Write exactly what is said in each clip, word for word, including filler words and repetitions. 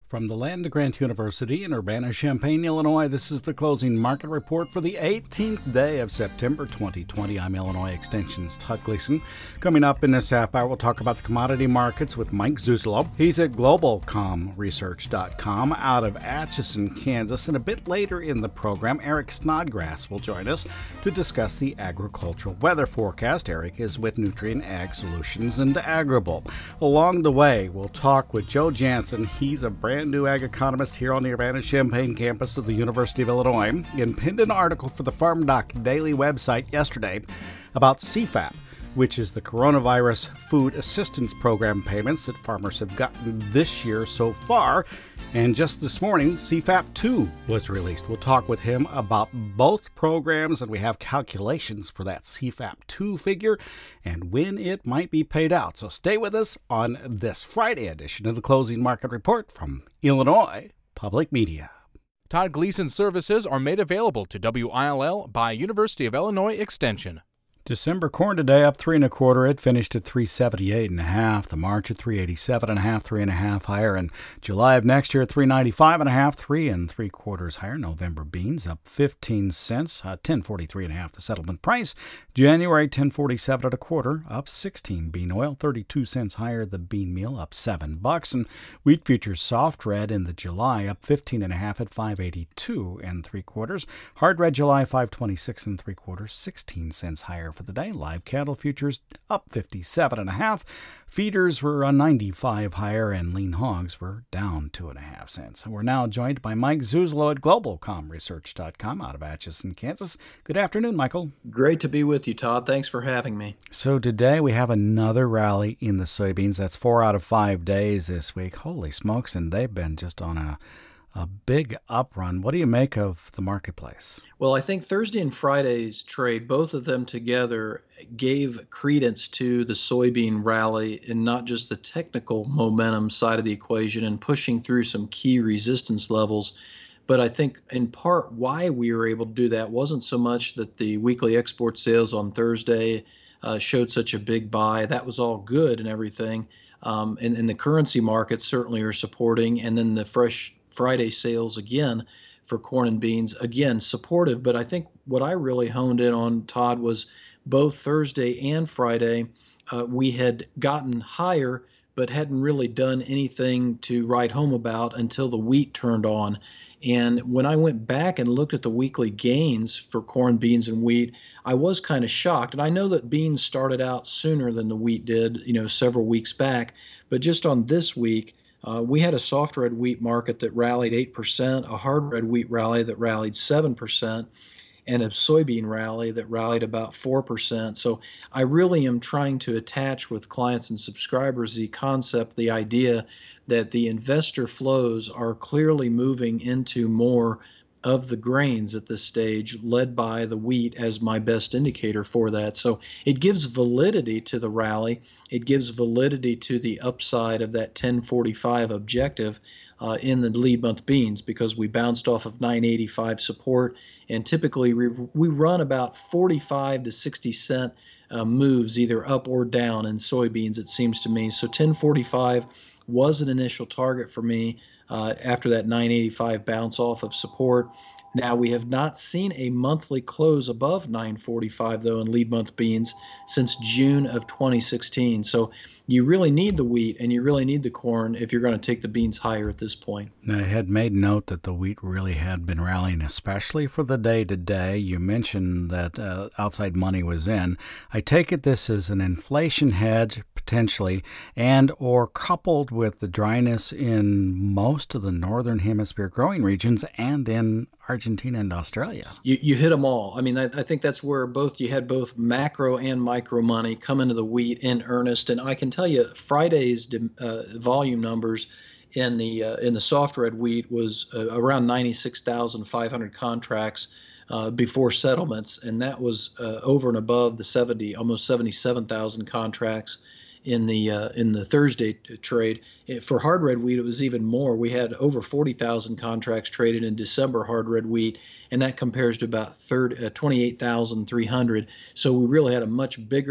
From the Land Grant University in Urbana-Champaign, Illinois, this is the closing market report for the eighteenth day of September twenty twenty. I'm Illinois Extension's Todd Gleason. Coming up in this half hour, we'll talk about the commodity markets with Mike Zuzolo. He's at global com research dot com out of Atchison, Kansas. And a bit later in the program, Eric Snodgrass will join us to discuss the agricultural weather forecast. Eric is with Nutrien Ag Solutions and Agrible. Along the way, we'll talk with Joe Jansen. He's a brand new ag economist here on the Urbana-Champaign campus of the University of Illinois, and penned an article for the Farm Doc Daily website yesterday about C FAP, which is the Coronavirus Food Assistance Program payments that farmers have gotten this year so far. And just this morning, C FAP two was released. We'll talk with him about both programs, and we have calculations for that C FAP two figure and when it might be paid out. So stay with us on this Friday edition of the Closing Market Report from Illinois Public Media. Todd Gleason services are made available to W I L L by University of Illinois Extension. December corn today up three and a quarter. It finished at three seventy-eight and a half. The March at three eighty-seven and a half, three and a half higher. And July of next year at three ninety-five and a half, three and three quarters higher. November beans up fifteen cents, uh, ten forty-three and a half. The settlement price. January ten forty-seven and a quarter, up sixteen. Bean oil thirty-two cents higher. The bean meal up seven bucks. And wheat futures soft red in the July up fifteen and a half at five eighty-two and three quarters. Hard red July five twenty-six and three quarters, sixteen cents higher for the day. Live cattle futures up fifty-seven and a half. Feeders were on ninety-five higher, and lean hogs were down two and a half cents. We're now joined by Mike Zuzolo at global com research dot com out of Atchison, Kansas. Good afternoon, Michael. Great to be with you, Todd. Thanks for having me. So today we have another rally in the soybeans. That's four out of five days this week. Holy smokes, and they've been just on a A big up run. What do you make of the marketplace? Well, I think Thursday and Friday's trade, both of them together, gave credence to the soybean rally and not just the technical momentum side of the equation and pushing through some key resistance levels. But I think in part why we were able to do that wasn't so much that the weekly export sales on Thursday uh, showed such a big buy. That was all good and everything. Um, and, and the currency markets certainly are supporting. And then the fresh Friday sales again for corn and beans, again, supportive. But I think what I really honed in on, Todd, was both Thursday and Friday, uh, we had gotten higher, but hadn't really done anything to write home about until the wheat turned on. And when I went back and looked at the weekly gains for corn, beans, and wheat, I was kind of shocked. And I know that beans started out sooner than the wheat did, you know, several weeks back. But just on this week, Uh, we had a soft red wheat market that rallied eight percent, a hard red wheat rally that rallied seven percent, and a soybean rally that rallied about four percent. So I really am trying to attach with clients and subscribers the concept, the idea that the investor flows are clearly moving into more of the grains at this stage, led by the wheat as my best indicator for that. So it gives validity to the rally. It gives validity to the upside of that ten forty-five objective uh, in the lead month beans, because we bounced off of nine eighty-five support, and typically we, we run about forty-five to sixty cent uh, moves either up or down in soybeans, it seems to me. So ten forty-five was an initial target for me. Uh, after that nine eighty-five bounce off of support. Now, we have not seen a monthly close above nine forty-five, though, in lead month beans since June of twenty sixteen. So you really need the wheat and you really need the corn if you're going to take the beans higher at this point. Now, I had made note that the wheat really had been rallying, especially for the day-to-day. You mentioned that uh, outside money was in. I take it this is an inflation hedge, potentially, and or coupled with the dryness in most of the northern hemisphere growing regions and in Argentina and Australia. You, you hit them all. I mean, I, I think that's where both you had both macro and micro money come into the wheat in earnest. And I can tell you, Friday's uh, volume numbers in the uh, in the soft red wheat was uh, around ninety-six thousand five hundred contracts uh, before settlements, and that was uh, over and above the seventy, almost seventy-seven thousand contracts in the uh, in the Thursday trade. For hard red wheat, it was even more. We had over forty thousand contracts traded in December hard red wheat, and that compares to about twenty-eight thousand three hundred. So we really had a much bigger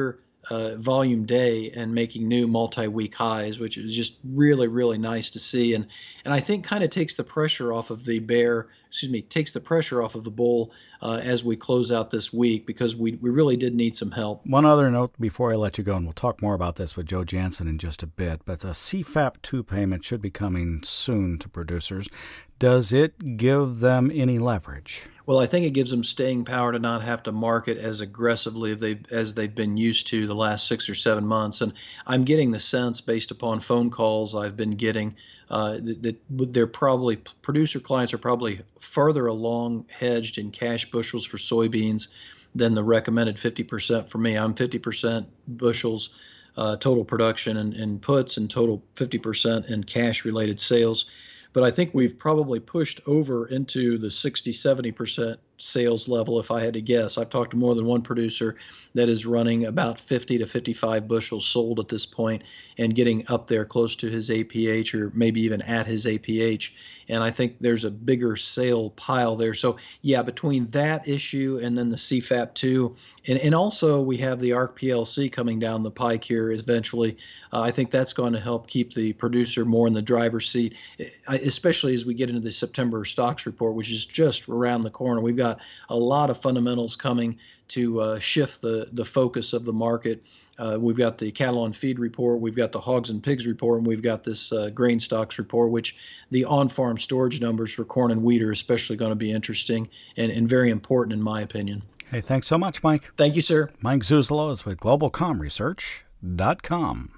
uh, volume day and making new multi-week highs, which is just really, really nice to see. And and I think kind of takes the pressure off of the bear, excuse me, takes the pressure off of the bull uh, as we close out this week, because we, we really did need some help. One other note before I let you go, and we'll talk more about this with Joe Jansen in just a bit, but a C FAP two payment should be coming soon to producers. Does it give them any leverage? Well, I think it gives them staying power to not have to market as aggressively as they've, as they've been used to the last six or seven months. And I'm getting the sense, based upon phone calls I've been getting, uh, that, that they're probably, producer clients are probably further along hedged in cash bushels for soybeans than the recommended fifty percent for me. I'm fifty percent bushels uh, total production and, and puts, and total fifty percent in cash-related sales. But I think we've probably pushed over into the sixty, seventy percent sales level, if I had to guess. I've talked to more than one producer that is running about fifty to fifty-five bushels sold at this point and getting up there close to his A P H, or maybe even at his A P H. And I think there's a bigger sale pile there. So yeah, between that issue and then the C FAP two, and, and also we have the A R C P L C coming down the pike here eventually, uh, I think that's going to help keep the producer more in the driver's seat, especially as we get into the September stocks report, which is just around the corner. We've got a lot of fundamentals coming to uh, shift the, the focus of the market. Uh, we've got the cattle on feed report, we've got the hogs and pigs report, and we've got this uh, grain stocks report, which the on-farm storage numbers for corn and wheat are especially going to be interesting and, and very important in my opinion. Hey, thanks so much, Mike. Thank you, sir. Mike Zuzolo is with global com research dot com.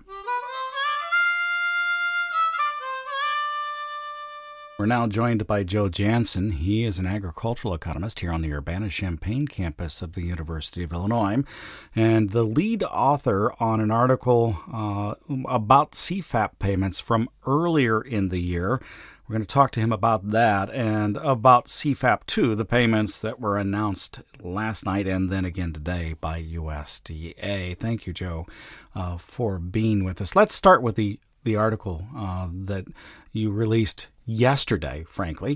We're now joined by Joe Jansen. He is an agricultural economist here on the Urbana-Champaign campus of the University of Illinois, and the lead author on an article uh, about C FAP payments from earlier in the year. We're going to talk to him about that and about C FAP two, the payments that were announced last night and then again today by U S D A. Thank you, Joe, uh, for being with us. Let's start with the the article uh, that you released yesterday, frankly.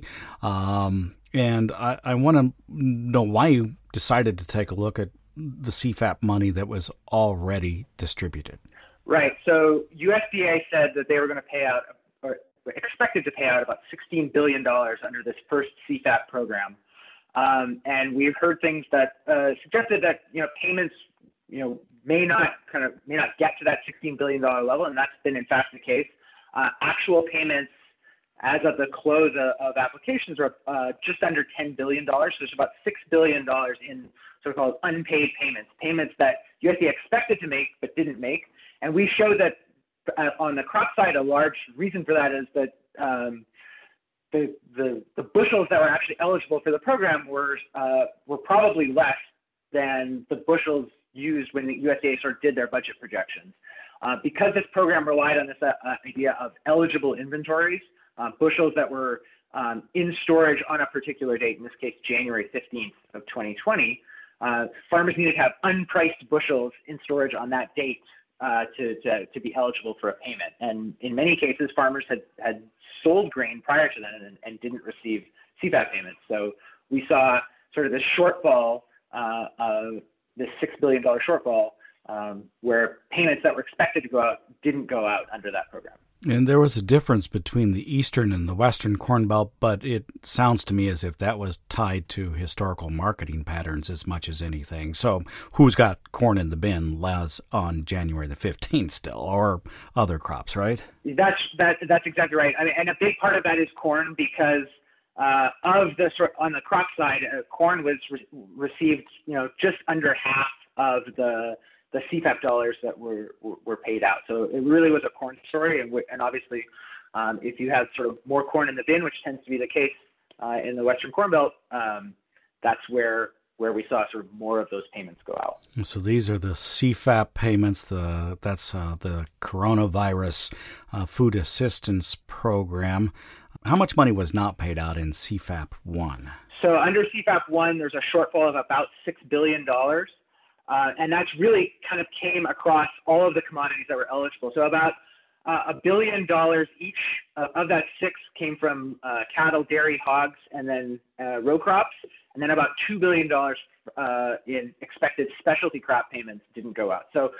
Um, and I, I want to know why you decided to take a look at the C FAP money that was already distributed. Right. So U S D A said that they were going to pay out, or expected to pay out, about sixteen billion dollars under this first C FAP program. Um, and we've heard things that uh, suggested that, you know, payments, you know, may not kind of may not get to that sixteen billion dollars level, and that's been in fact the case. Uh, actual payments as of the close of, of applications are uh, just under ten billion dollars. So there's about six billion dollars in so-called unpaid payments, payments that U S D A expected to make but didn't make. And we showed that uh, on the crop side, a large reason for that is that um, the, the the bushels that were actually eligible for the program were uh, were probably less than the bushels used when the U S D A sort of did their budget projections. Uh, because this program relied on this uh, idea of eligible inventories, uh, bushels that were um, in storage on a particular date, in this case, January fifteenth of twenty twenty, uh, farmers needed to have unpriced bushels in storage on that date uh, to, to, to be eligible for a payment. And in many cases, farmers had, had sold grain prior to that and, and didn't receive C FAP payments. So we saw sort of this shortfall uh, of this six billion dollars shortfall um, where payments that were expected to go out didn't go out under that program. And there was a difference between the Eastern and the Western Corn Belt, but it sounds to me as if that was tied to historical marketing patterns as much as anything. So who's got corn in the bin as on January the fifteenth still, or other crops, right? That's that, that's exactly right. I mean, and a big part of that is corn, because Uh, of the sort on the crop side, uh, corn was re- received, you know, just under half of the the C FAP dollars that were, were were paid out. So it really was a corn story, and, w- and obviously, um, if you have sort of more corn in the bin, which tends to be the case uh, in the Western Corn Belt, um, that's where where we saw sort of more of those payments go out. So these are the C FAP payments. The that's uh, the coronavirus uh, food assistance program. How much money was not paid out in C FAP one? So under C FAP one, there's a shortfall of about six billion dollars. Uh, and that's really kind of came across all of the commodities that were eligible. So about uh, a billion dollars each uh, of that six came from uh, cattle, dairy, hogs, and then uh, row crops. And then about two billion dollars uh, in expected specialty crop payments didn't go out. So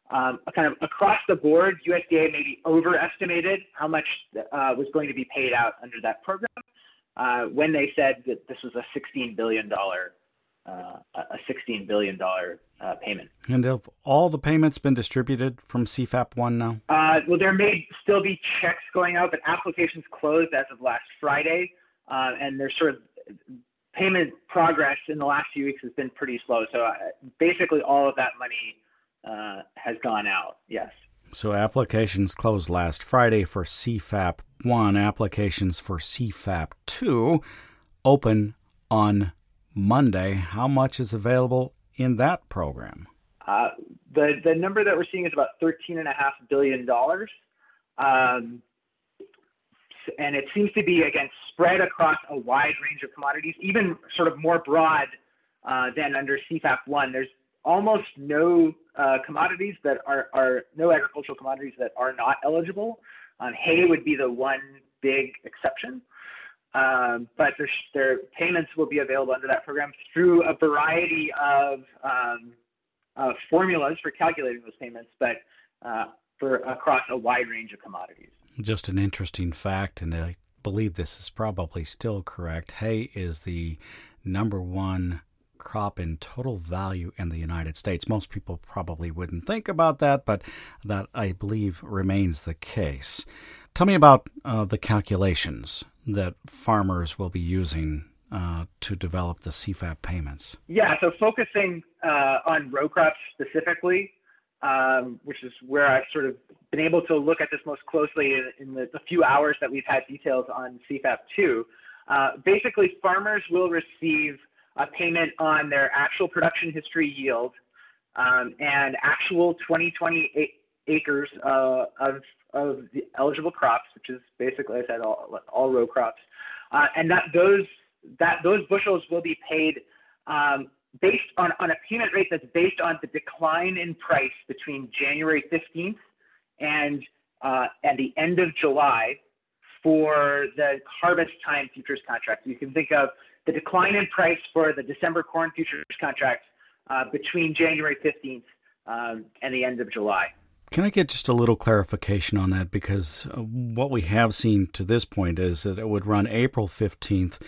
um, kind of across the board, U S D A maybe overestimated how much uh, was going to be paid out under that program uh, when they said that this was a sixteen billion dollars uh, a sixteen billion dollars uh, payment. And have all the payments been distributed from C FAP one now? Uh, well, there may still be checks going out, but applications closed as of last Friday, uh, and there's sort of payment progress in the last few weeks has been pretty slow. So uh, basically all of that money uh, has gone out, yes. So applications closed last Friday for C FAP one. Applications for C FAP two open on Monday. How much is available in that program? Uh, the the number that we're seeing is about thirteen and a half billion dollars, um, and it seems to be again spread across a wide range of commodities, even sort of more broad uh, than under C FAP one. There's almost no uh, commodities that are are no agricultural commodities that are not eligible. Um, hay would be the one big exception. Um, but their, their payments will be available under that program through a variety of um, uh, formulas for calculating those payments, but uh, for across a wide range of commodities. Just an interesting fact, and I believe this is probably still correct. Hay is the number one crop in total value in the United States. Most people probably wouldn't think about that, but that, I believe, remains the case. Tell me about uh, the calculations that farmers will be using uh, to develop the C FAP payments. Yeah, so focusing uh, on row crops specifically, um, which is where I've sort of been able to look at this most closely in, in the, the few hours that we've had details on C FAP two. Uh, basically, farmers will receive a payment on their actual production history yield um, and actual twenty twenty acres uh, of of the eligible crops, which is basically, I said, all, all row crops, uh, and that those that those bushels will be paid um, based on, on a payment rate that's based on the decline in price between January fifteenth and uh, and the end of July for the harvest time futures contract. You can think of the decline in price for the December corn futures contract uh, between January fifteenth um, and the end of July. Can I get just a little clarification on that? Because what we have seen to this point is that it would run April fifteenth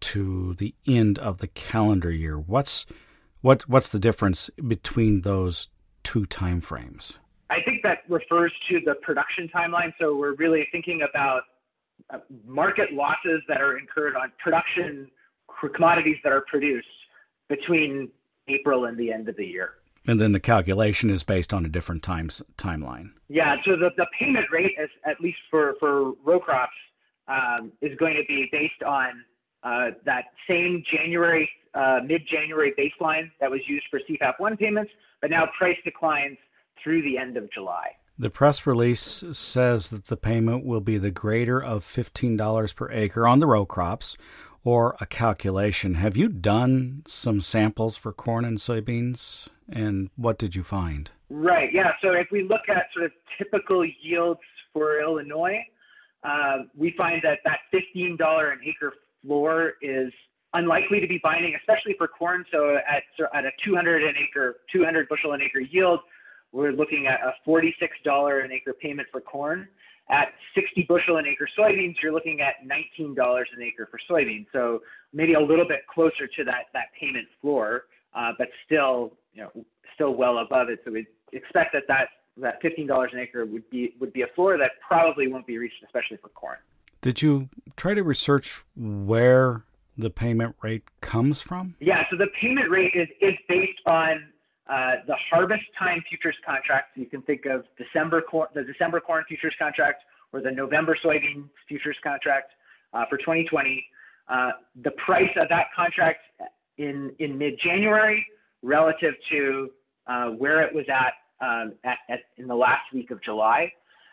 to the end of the calendar year. What's what what's the difference between those two time frames? I think that refers to the production timeline. So we're really thinking about uh, market losses that are incurred on production commodities that are produced between April and the end of the year. And then the calculation is based on a different times timeline. Yeah, so the, the payment rate, is, at least for, for row crops, um, is going to be based on uh, that same January, uh, mid-January baseline that was used for C FAP one payments, but now price declines through the end of July. The press release says that the payment will be the greater of fifteen dollars per acre on the row crops, or a calculation. Have you done some samples for corn and soybeans, and what did you find? Right, yeah. So if we look at sort of typical yields for Illinois, uh, we find that that fifteen dollars an acre floor is unlikely to be binding, especially for corn. So at, at a two hundred an acre, two hundred bushel an acre yield, we're looking at a forty-six dollars an acre payment for corn. At sixty bushel an acre soybeans, you're looking at nineteen dollars an acre for soybeans. So maybe a little bit closer to that that payment floor, uh, but still, you know, still well above it. So we expect that that, that fifteen dollars an acre would be would be a floor that probably won't be reached, especially for corn. Did you try to research where the payment rate comes from? Yeah. So the payment rate is is based on Uh, the harvest time futures contract. So you can think of December corn, the December corn futures contract, or the November soybean futures contract uh, for twenty twenty. Uh, the price of that contract in in mid-January relative to uh, where it was at, um, at, at in the last week of July.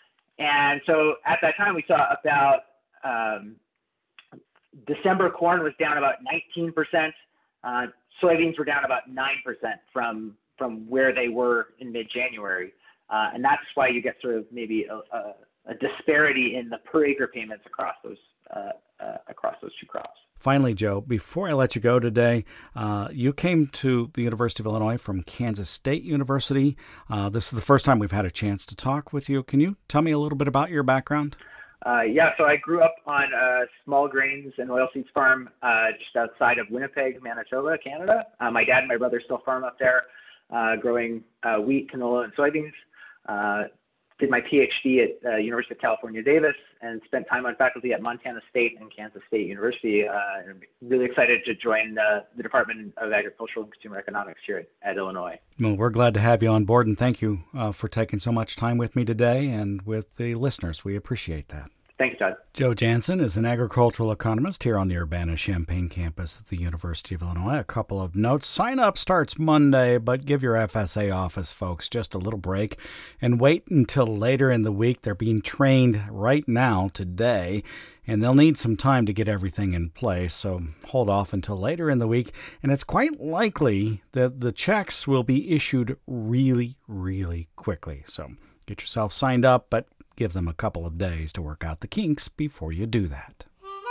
And so at that time we saw about um, December corn was down about nineteen percent. Uh, soybeans were down about nine percent from from where they were in mid-January. Uh, and that's why you get sort of maybe a, a, a disparity in the per acre payments across those uh, uh, across those two crops. Finally, Joe, before I let you go today, uh, you came to the University of Illinois from Kansas State University. Uh, this is the first time we've had a chance to talk with you. Can you tell me a little bit about your background? Uh, yeah, so I grew up on a small grains and oilseeds farm uh, just outside of Winnipeg, Manitoba, Canada. Uh, my dad and my brother still farm up there, uh, growing uh, wheat, canola, and soybeans. Uh, did my PhD at uh, University of California, Davis, and spent time on faculty at Montana State and Kansas State University. Uh, and I'm really excited to join uh, the Department of Agricultural and Consumer Economics here at, at Illinois. Well, we're glad to have you on board, and thank you uh, for taking so much time with me today and with the listeners. We appreciate that. Thanks, Todd. Joe Jansen is an agricultural economist here on the Urbana-Champaign campus at the University of Illinois. A couple of notes. Sign up starts Monday, but give your F S A office folks just a little break and wait until later in the week. They're being trained right now, today, and they'll need some time to get everything in place, so hold off until later in the week. And it's quite likely that the checks will be issued really, really quickly. So get yourself signed up, but give them a couple of days to work out the kinks before you do that.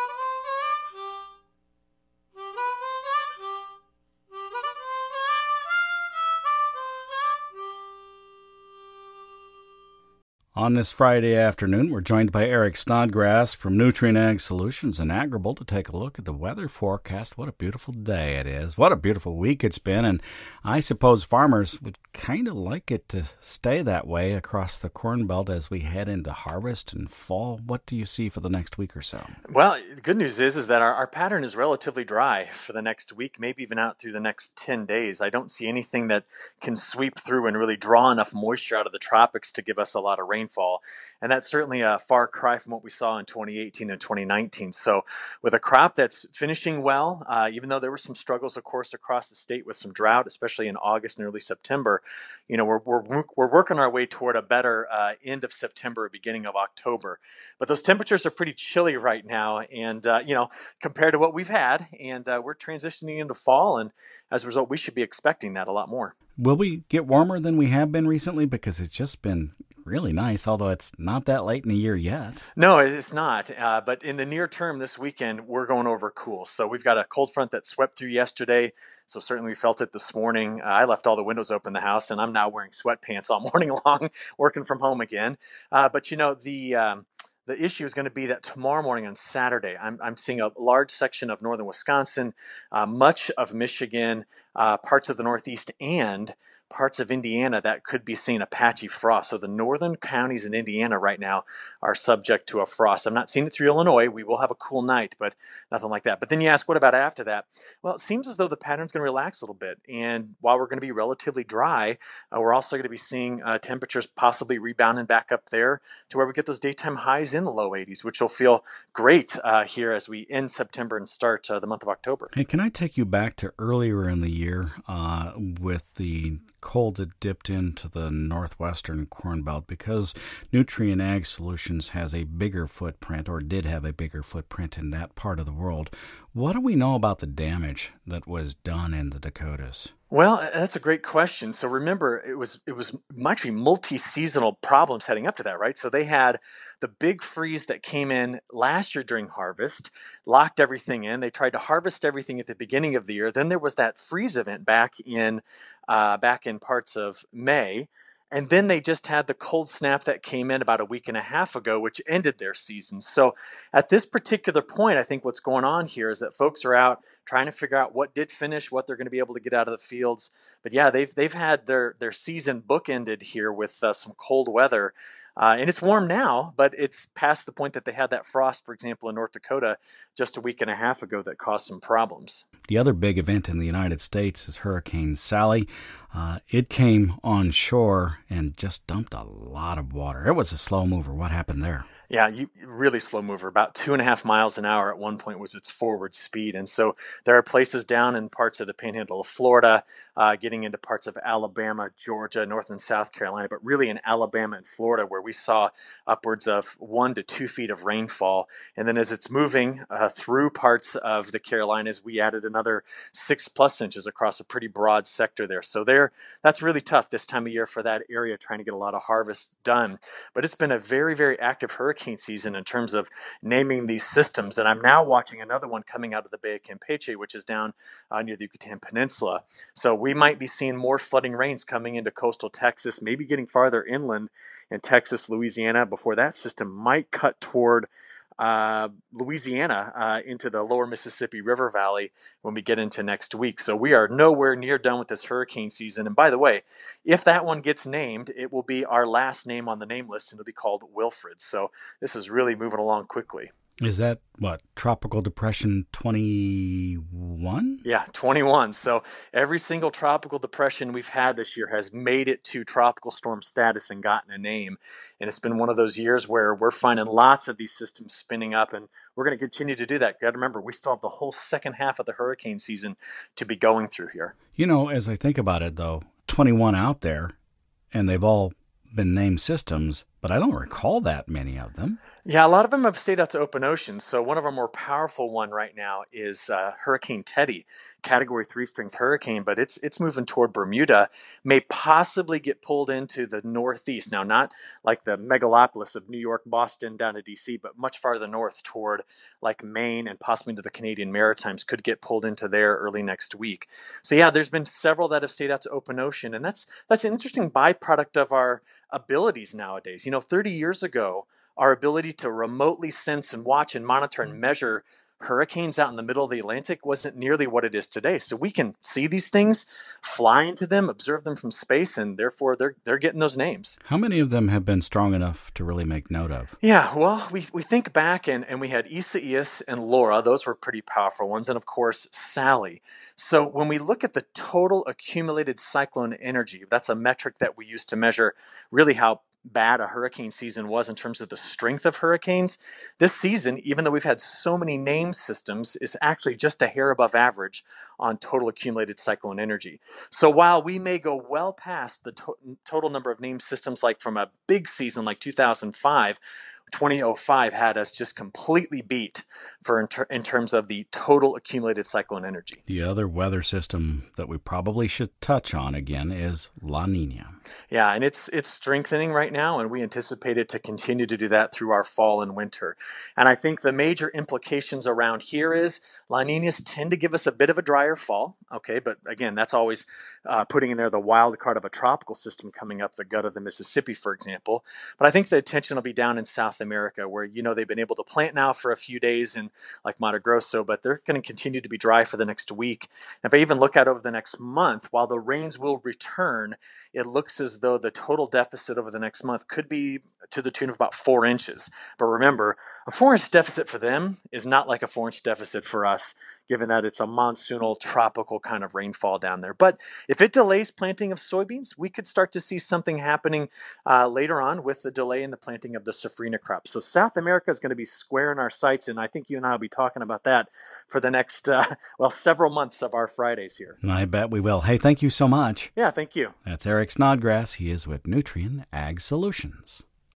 On this Friday afternoon, we're joined by Eric Snodgrass from Nutrien Ag Solutions and Agrible to take a look at the weather forecast. What a beautiful day it is. What a beautiful week it's been. And I suppose farmers would kind of like it to stay that way across the Corn Belt as we head into harvest and fall. What do you see for the next week or so? Well, the good news is, is that our, our pattern is relatively dry for the next week, maybe even out through the next ten days. I don't see anything that can sweep through and really draw enough moisture out of the tropics to give us a lot of rain. Fall. And that's certainly a far cry from what we saw in twenty eighteen and twenty nineteen. So with a crop that's finishing well, uh, even though there were some struggles, of course, across the state with some drought, especially in August and early September, you know, we're we're, we're working our way toward a better uh, end of September, beginning of October. But those temperatures are pretty chilly right now, and uh, you know, compared to what we've had, and uh, we're transitioning into fall, and as a result, we should be expecting that a lot more. Will we get warmer than we have been recently? Because it's just been really nice, although it's not that late in the year yet. No, it's not. Uh, but in the near term this weekend, we're going over cool. So we've got a cold front that swept through yesterday. So certainly we felt it this morning. Uh, I left all the windows open in the house, and I'm now wearing sweatpants all morning long, working from home again. Uh, but, you know, the... Um, The issue is going to be that tomorrow morning on Saturday, I'm, I'm seeing a large section of northern Wisconsin, uh, much of Michigan, uh, parts of the Northeast, and parts of Indiana that could be seeing a patchy frost. So the northern counties in Indiana right now are subject to a frost. I'm not seeing it through Illinois. We will have a cool night, but nothing like that. But then you ask, what about after that? Well, it seems as though the pattern's going to relax a little bit. And while we're going to be relatively dry, uh, we're also going to be seeing uh, temperatures possibly rebounding back up there to where we get those daytime highs in the low eighties, which will feel great uh, here as we end September and start uh, the month of October. Hey, can I take you back to earlier in the year uh, with the cold that dipped into the northwestern Corn Belt, because Nutrien Ag Solutions has a bigger footprint, or did have a bigger footprint in that part of the world. What do we know about the damage that was done in the Dakotas? Well, that's a great question. So remember, it was it was actually multi-seasonal problems heading up to that, right? So they had the big freeze that came in last year during harvest, locked everything in. They tried to harvest everything at the beginning of the year. Then there was that freeze event back in uh, back in parts of May. And then they just had the cold snap that came in about a week and a half ago, which ended their season. So at this particular point, I think what's going on here is that folks are out trying to figure out what did finish, what they're going to be able to get out of the fields. But yeah, they've they've had their their season bookended here with uh, some cold weather. Uh, and it's warm now, but it's past the point that they had that frost, for example, in North Dakota just a week and a half ago that caused some problems. The other big event in the United States is Hurricane Sally. Uh, it came on shore and just dumped a lot of water. It was a slow mover. What happened there? Yeah, you really slow mover. About two and a half miles an hour at one point was its forward speed. And so there are places down in parts of the panhandle of Florida, uh, getting into parts of Alabama, Georgia, North and South Carolina, but really in Alabama and Florida where we saw upwards of one to two feet of rainfall. And then as it's moving uh, through parts of the Carolinas, we added another six plus inches across a pretty broad sector there. So there, that's really tough this time of year for that area, trying to get a lot of harvest done. But it's been a very, very active hurricane hurricane season in terms of naming these systems. And I'm now watching another one coming out of the Bay of Campeche, which is down uh, near the Yucatan Peninsula. So we might be seeing more flooding rains coming into coastal Texas, maybe getting farther inland in Texas, Louisiana, before that system might cut toward Uh, Louisiana uh, into the lower Mississippi River Valley when we get into next week. So we are nowhere near done with this hurricane season. And by the way, if that one gets named, it will be our last name on the name list, and it'll be called Wilfred. So this is really moving along quickly. Is that, what, Tropical Depression twenty-one? Yeah, twenty-one. So every single tropical depression we've had this year has made it to tropical storm status and gotten a name. And it's been one of those years where we're finding lots of these systems spinning up, and we're going to continue to do that. Got to remember, we still have the whole second half of the hurricane season to be going through here. You know, as I think about it, though, twenty-one out there, and they've all been named systems, but I don't recall that many of them. Yeah, a lot of them have stayed out to open oceans. So one of our more powerful one right now is uh, Hurricane Teddy, Category three strength hurricane, but it's it's moving toward Bermuda, may possibly get pulled into the northeast. Now, not like the megalopolis of New York, Boston, down to D C, but much farther north toward like Maine and possibly into the Canadian Maritimes, could get pulled into there early next week. So yeah, there's been several that have stayed out to open ocean, and that's that's an interesting byproduct of our abilities nowadays. You know, thirty years ago, our ability to remotely sense and watch and monitor and measure hurricanes out in the middle of the Atlantic wasn't nearly what it is today. So we can see these things, fly into them, observe them from space, and therefore they're they're getting those names. How many of them have been strong enough to really make note of? Yeah, well, we, we think back and, and we had Isaias and Laura. Those were pretty powerful ones. And of course, Sally. So when we look at the total accumulated cyclone energy, that's a metric that we use to measure really how bad a hurricane season was in terms of the strength of hurricanes. This season, even though we've had so many named systems, is actually just a hair above average on total accumulated cyclone energy. So while we may go well past the to- total number of named systems, like from a big season like two thousand five, twenty oh five had us just completely beat for in, ter- in terms of the total accumulated cyclone energy. The other weather system that we probably should touch on again is La Nina. Yeah, and it's it's strengthening right now, and we anticipate it to continue to do that through our fall and winter. And I think the major implications around here is La Ninas tend to give us a bit of a drier fall, okay? But again, that's always uh, putting in there the wild card of a tropical system coming up the gut of the Mississippi, for example. But I think the attention will be down in South America, where, you know, they've been able to plant now for a few days in like Mato Grosso, but they're going to continue to be dry for the next week. And if I even look out over the next month, while the rains will return, it looks as though the total deficit over the next month could be to the tune of about four inches. But remember, a four-inch deficit for them is not like a four-inch deficit for us, given that it's a monsoonal, tropical kind of rainfall down there. But if it delays planting of soybeans, we could start to see something happening uh, later on with the delay in the planting of the safrinha crop. So South America is going to be square in our sights, and I think you and I will be talking about that for the next, uh, well, several months of our Fridays here. I bet we will. Hey, thank you so much. Yeah, thank you. That's Eric Snodgrass. He is with Nutrien Ag Solutions.